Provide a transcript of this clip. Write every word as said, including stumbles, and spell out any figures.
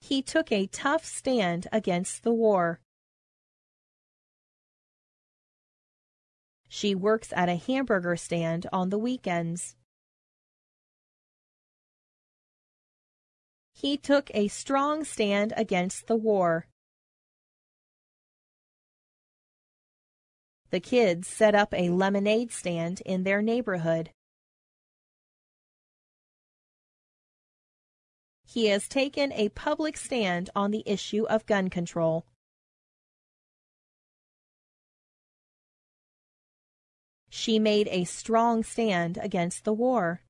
He took a tough stand against the war. She works at a hamburger stand on the weekends. He took a strong stand against the war. The kids set up a lemonade stand in their neighborhood. He has taken a public stand on the issue of gun control. She made a strong stand against the war.